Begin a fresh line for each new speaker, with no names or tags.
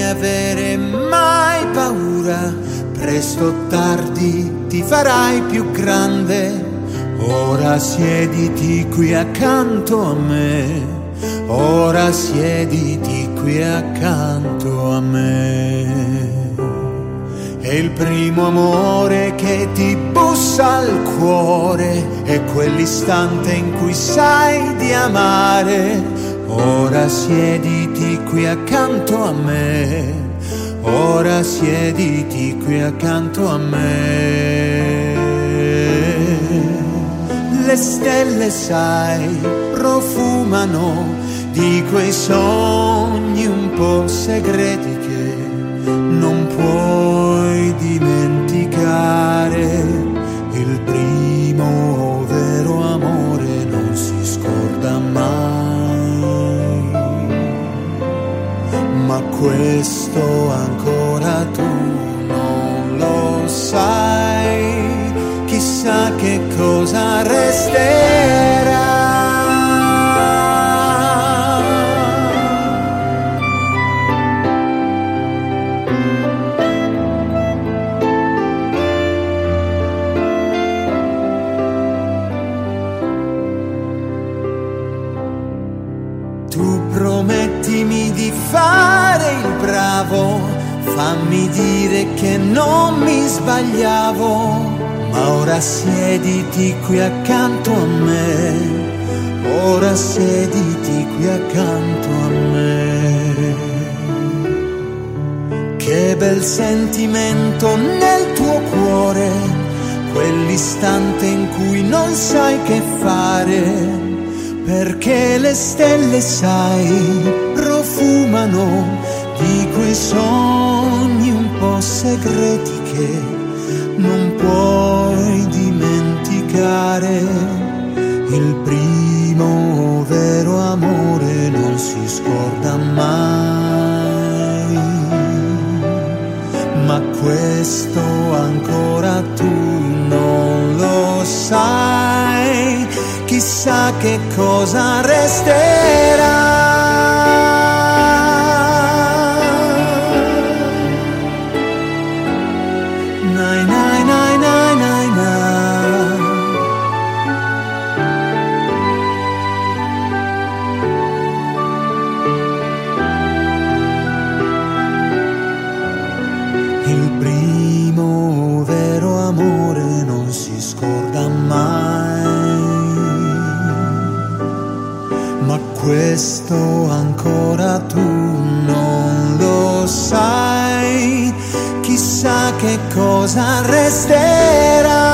avere mai paura, presto o tardi ti farai più grande. Ora siediti qui accanto a me, ora siediti qui accanto a me. È il primo amore che ti bussa al cuore, è quell'istante in cui sai di amare. Ora siediti qui accanto a me, ora siediti qui accanto a me. Le stelle, sai, profumano di quei sogni un po' segreti che non puoi dimenticare. Il primo vero amore non si scorda mai, ma questo ancora tu non lo sai. Chissà che cosa resterà. Tu promettimi di fare il bravo, fammi dire che non mi sbagliavo. Ma ora siediti qui accanto a me, ora siediti qui accanto a me. Che bel sentimento nel tuo cuore, quell'istante in cui non sai che fare, perché le stelle, sai, profumano di quei sogni un po' segreti che non puoi dimenticare. Il primo vero amore non si scorda mai, ma questo ancora tu non lo sai. Chissà che cosa resterà. Il primo vero amore non si scorda mai, ma questo ancora tu non lo sai. Chissà che cosa resterà.